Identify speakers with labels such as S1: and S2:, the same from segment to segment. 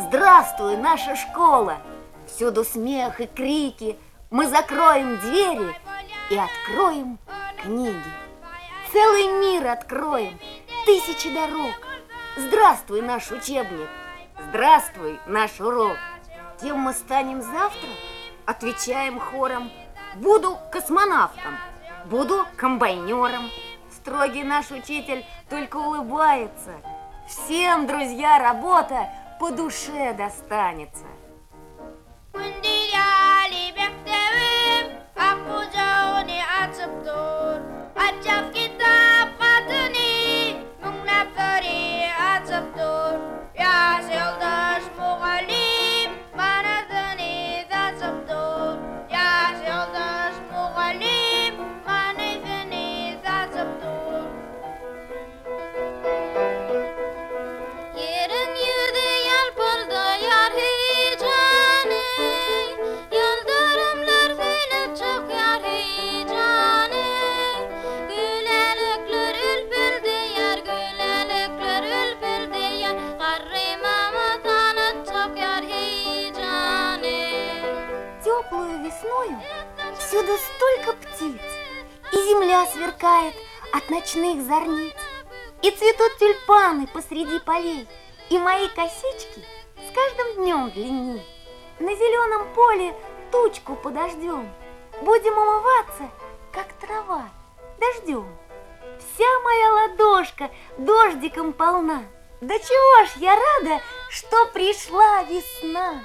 S1: Здравствуй, наша школа! Всюду смех и крики. Мы закроем двери и откроем книги. Целый мир откроем, тысячи дорог. Здравствуй, наш учебник! Здравствуй, наш урок! Кем мы станем завтра? Отвечаем хором: буду космонавтом, буду комбайнером. Строгий наш учитель только улыбается. Всем, друзья, работа по душе достанется. Теплую весною всюду столько птиц, и земля сверкает от ночных зорниц, и цветут тюльпаны посреди полей, и мои косички с каждым днем длинней. На зеленом поле тучку подождем, будем умываться, как трава, дождем. Вся моя ладошка дождиком полна. Да чего ж я рада, что пришла весна.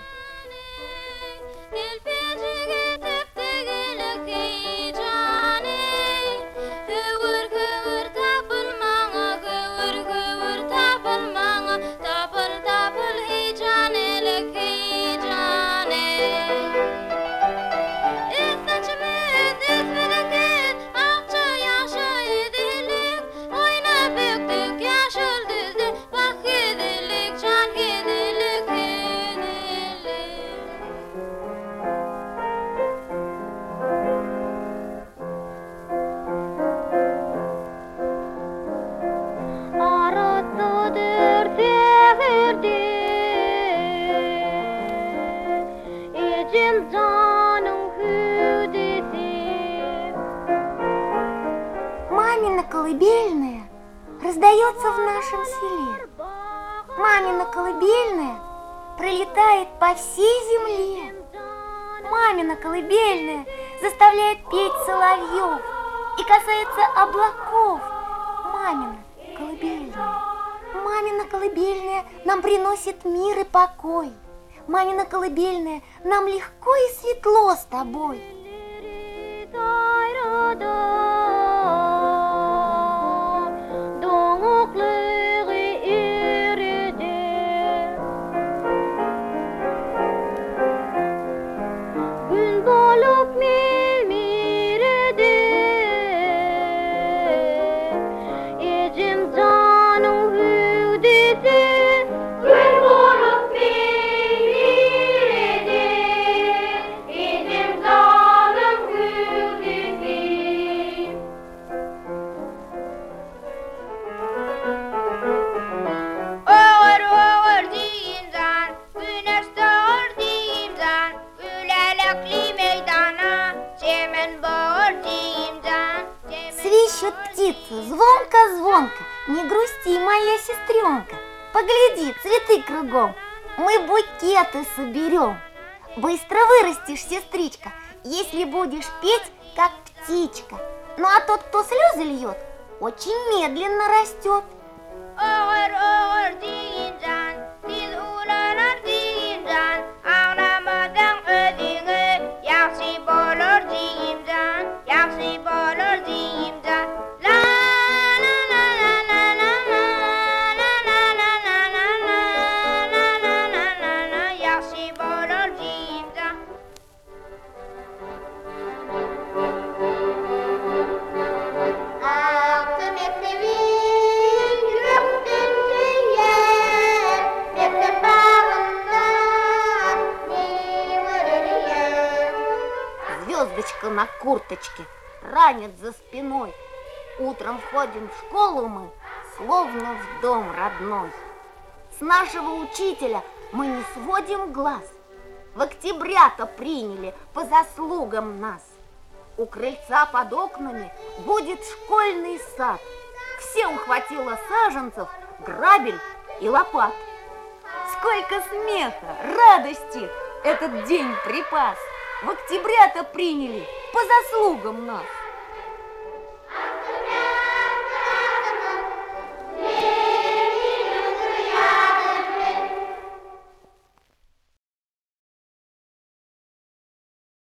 S1: Мамина колыбельная раздается в нашем селе. Мамина колыбельная пролетает по всей земле. Мамина колыбельная заставляет петь соловьев и касается облаков. Мамина колыбельная. Мамина колыбельная нам приносит мир и покой. Мамина колыбельная нам легко и светло с тобой. Свищут птицы звонко-звонко. Не грусти, моя сестренка. Погляди, цветы кругом. Мы букеты соберем. Быстро вырастешь, сестричка, если будешь петь, как птичка. Ну а тот, кто слезы льет, очень медленно растет. Звездочка на курточке, ранец за спиной. Утром входим в школу мы, словно в дом родной. С нашего учителя мы не сводим глаз. В октября-то приняли по заслугам нас. У крыльца под окнами будет школьный сад. Всем хватило саженцев, грабель и лопат. Сколько смеха, радости этот день припас. В октября-то приняли по заслугам нас.